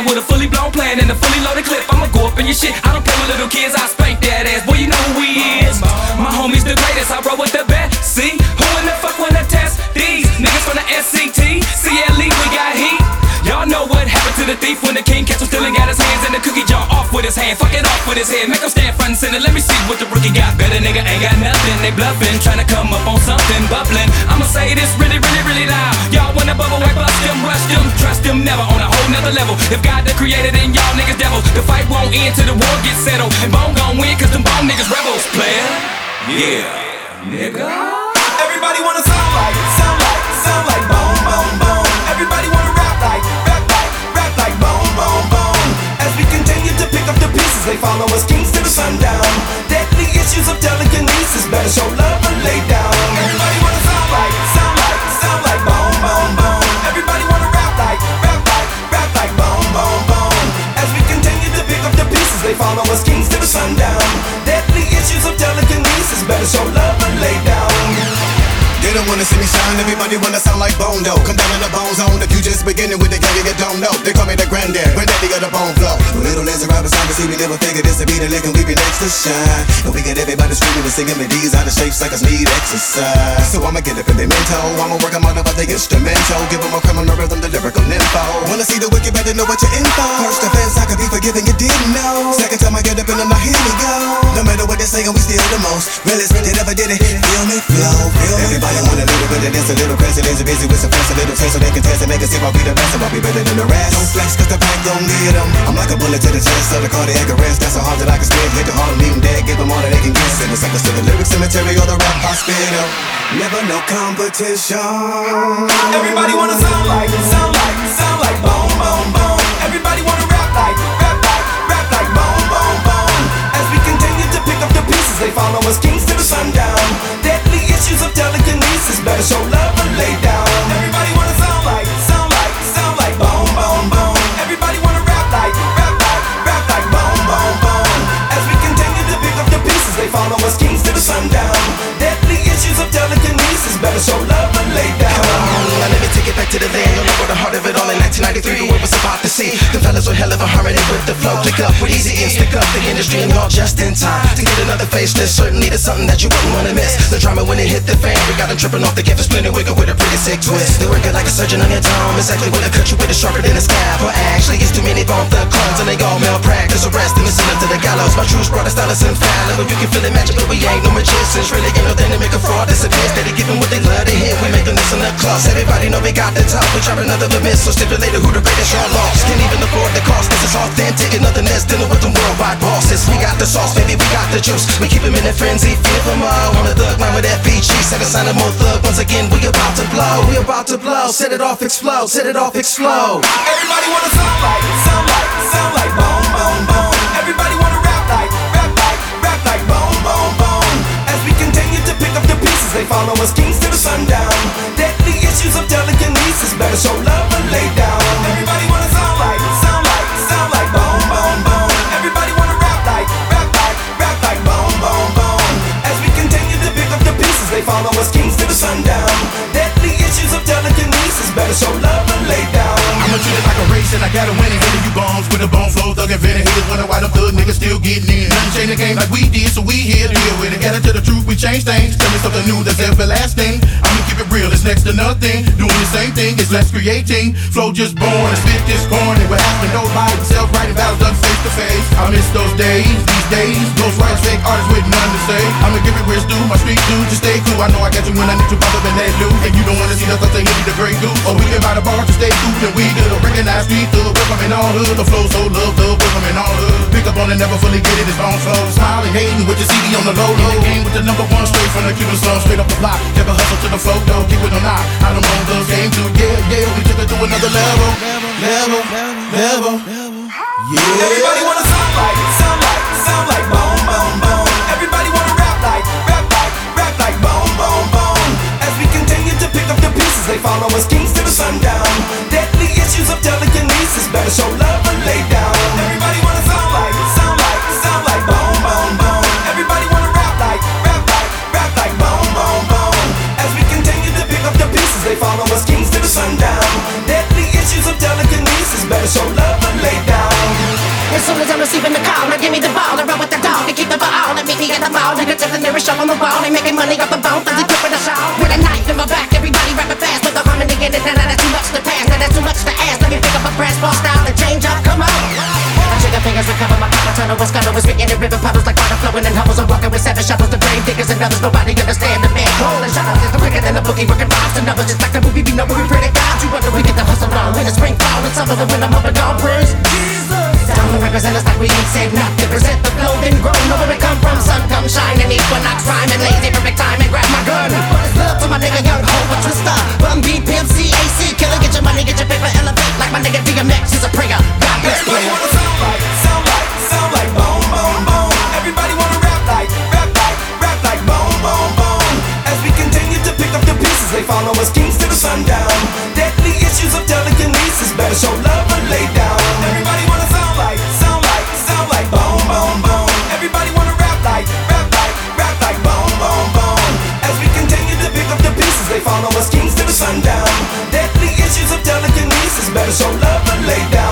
with a fully blown plan and a fully loaded clip. I'ma go up in your shit. I don't play with little kids, I spank that ass. Boy, you know who he is. My homie's the greatest, I roll with the best. See, who in the fuck wanna test these niggas from the SCT, CLE, we got heat. Y'all know what happened to the thief when the king catch him stealing, got his hands in the cookie jar, off with his hand, fuck it off with his head, make him stand front and center. Let me see what the rookie got. Better nigga ain't got nothing, they bluffing, trying to come up on something bubbling. I'ma say this really, really, really loud. Y'all wanna bubble wipe, bust them, rush them, trust them never on a whole nother level. If God the creator, then y'all niggas devil. The fight won't end till the war gets settled, and Bone gon' win cause them Bone niggas rebels. Player, yeah, nigga. Everybody wanna sound like Bone, Bone, Bone. Everybody wanna rap like Bone, Bone, Bone. As we continue to pick up the pieces, they follow us kings to the sundown. Deadly issues of telekinesis, better show love and lay down. Everybody wanna sound like Bone, Bone, Bone. Everybody wanna rap like Bone, Bone, Bone. As we continue to pick up the pieces, they follow us kings to the sundown. Deadly issues of telekinesis, better show love and lay down. They don't wanna see me shine, everybody wanna sound like Bone though. Come down in the Bone Zone, if you just beginning with the gang you don't know. They call me the granddaddy of the Bone Flow. Little as a rapper, see we never figured this to be the lick and we be next to shine. And we get everybody screaming and singing melodies out of shapes like us need exercise. So I'ma get up in their mental, I'ma work them out about the instrumental. Give them a criminal rhythm, the lyrical info. Wanna see the wicked, better know what you're in for. First offense, I could be forgiven, you didn't know. Second time I get up in them, now here we go. No matter what they say, we still the most realest that ever did it. Feel me, flow, feel me. Everybody want a little bit of this, a little presidents are busy with some fast, a little taste so they can test and make us see I'll be the best, and I'll be better than the rest. Don't flex cause the pack gon' need them. I'm like a bullet to the chest of the cardiac arrest. That's so hard that I can spit, hit the heart and leave them dead. Give them all that they can get. Send the suckers to the lyric cemetery or the rap hospital. Never no competition. Everybody wanna sound like Bone, Bone, Bone. Everybody wanna rap like Bone, Bone, Bone. As we continue to pick up the pieces, they follow us kings to the sundown. Deadly issues of telekinesis, better show love and lay down. Everybody wanna sound like Bone, Bone, Bone. Everybody wanna rap like Bone, Bone, Bone. As we continue to pick up the pieces, they follow us kings to the sundown. Deadly issues of telekinesis, better show love and lay down. Now let me take it back to the land. You'll know the heart of it all in 1993. The world was about to see the fellas were hell of a harmony with the flow. Click up with easy and stick up the industry and all just in time to get another facelift. Certainly there's something that you wouldn't wanna miss. The drama when it hit the fan, we got them tripping off the canvas, splitting wiggle with a pretty sick twist. They working like a surgeon on your dome. Exactly what I cut you with is sharper than a scab. Or actually, it's too many Bone Thug clones and they all malpractice. Arresting and send them to the gallows. My truths brought a stylist infallible. You can feel it magic, but we ain't no magicians. Really ain't no thing to make a fraud disappear. Steady giving what they love to hear. We make them listen up close. Everybody know we got the top. We drop another miss, so stipulated who the greatest y'all lost. Can't even afford the cost. This is authentic and nothing less dealing with them worldwide bosses. We got the sauce, baby, we got the juice. We keep them in a frenzy, feel them all. On the thug line with FBG, set a sign of more thug. Once again, we about to blow. We about to blow. Set it off, explode. Set it off, explode. Everybody wanna sound like Bone, Bone, Bone. Everybody wanna rap like Bone, Bone, Bone. As we continue to pick up the pieces, they follow us kings to the sundown. Deadly issues of telekinesis, better show love and lay down. Everybody wanna sound like Bone, Bone, Bone. Everybody wanna rap like Bone, Bone, Bone. As we continue to pick up the pieces, they follow us kings to the sundown. Deadly issues of telekinesis, better show love and lay down. I'ma treat it like a race and I gotta win it. Hitting you bombs with a Bone Flow, thug invented. Haters wonder why them thug niggas still getting in. Nothing changed the game like we did, so we here to deal with it. Got it to the truth, we change things. Tell me something new that's everlasting. I'ma keep it real, it's next to nothing. Doing the same thing, it's less creating. Flow just born and spit this corn. And what happened, nobody himself writing battles done face to face. I miss those days, these days. Ghost writers, fake artists with none to say. I'ma give it where it's due, my street dude, just stay cool. I know I got you when I need you, brother, than that loot. And you don't wanna see us, cause they hit me the great goose. Or we can buy the bar to stay cool, and we do the recognize street thug, with them in all hood. The flow so love, thug, with them in all hood. Pick up on it, never fully get it, it's Bone Flow. Smiling, hating with your CD on the low, low. In the game with the number one, straight from the Cuban song, straight off the block. Never hustle to the flow, though, keep it on knock. I don't own those games, too, yeah, we took it to another level. Yeah. Everybody wanna sound like Bone, Bone, Bone. Everybody wanna rap like Bone, Bone, Bone. As we continue to pick up the pieces, they follow us kings to the sundown. Deadly issues of telekinesis, better show love and lay down. Everybody wanna sound like Bone, Bone, Bone. Everybody wanna rap like Bone, Bone, Bone. As we continue to pick up the pieces, they follow us kings to the sundown. Deadly issues of telekinesis, better show love and lay down. to the nearest shop on the wall. They making money off the bone for the tip of the shawl. With a knife in my back, everybody rapping fast with the harmony in it. Now that's too much to pass, now that's too much to ask. Let me pick up a brass ball style and change up, come on. My trigger fingers recover my power, turn over scuttle was written in river puddles like water flowing in hovels. I'm walking with 7 shovels, the grave diggers and others. Nobody understand the man cold and shadows. It's quicker than a boogie, working rhymes and numbers. Just like the movie, we know we pretty gods. You wonder we get the hustle on. When it's spring, fall, and summer, when I'm up and down, praise Jesus. Time to represent us like we ain't said nothing. Present the flow, then grow. Know where we come from, sun come shine. And equinox rhyme and lazy, perfect time and grab my gun. It's love to my nigga Young Ho, a twister. Bum B, Pimp C, AC, killer. Get your money, get your paper, elevate. Like my nigga DMX, he's a prayer. God bless Everybody player. wanna sound like boom, boom, boom. Everybody wanna rap like boom, boom, boom. As we continue to pick up the pieces, they follow us kings to the sundown. Deadly issues of telekinesis, better show love or lay down. Everybody wanna sound like boom, boom, boom. Everybody wanna rap like boom, boom, boom. As we continue to pick up the pieces, they follow us kings to the sundown. Deadly issues of telekinesis, better show love or lay down.